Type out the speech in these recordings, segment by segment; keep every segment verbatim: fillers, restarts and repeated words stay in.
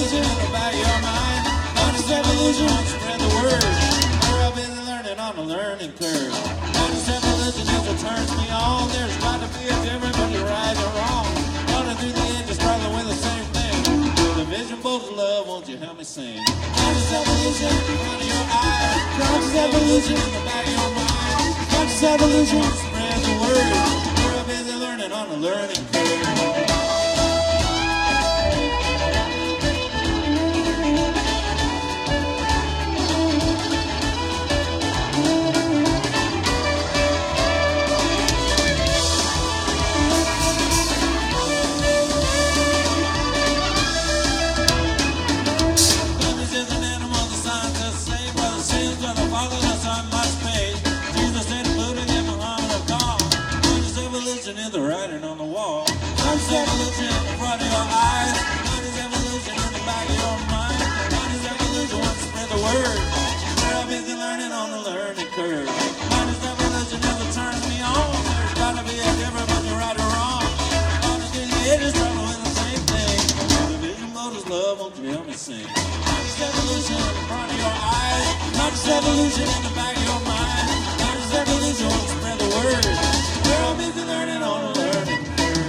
evolution in the back of your mind. Conscious evolution, spread the word. We're all busy learning on a learning curve. Conscious evolution is what turns me on. There's got to be a difference, but you're right or wrong. Running through the edges, struggling with the same thing. The vision both of love, won't you help me sing? Conscious evolution in front of your eyes. Conscious evolution in the back of your mind. Conscious evolution, spread the word. We're all busy learning on a learning curve. Is the writing on the wall. Conscious evolution in front of your eyes. Conscious evolution in the back of your mind. Conscious evolution wants to spread the word. We're all busy learning on the learning curve. Conscious evolution never turns me on. There's gotta be a difference when you're right or wrong. Honestly, the edges struggle with the same thing. The vision mode is love, won't you help me sing? Conscious evolution in front of your eyes. Conscious evolution in the back of your mind. Conscious evolution wants to spread the word. We're all busy learning on a learning curve.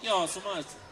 Thank y'all so much.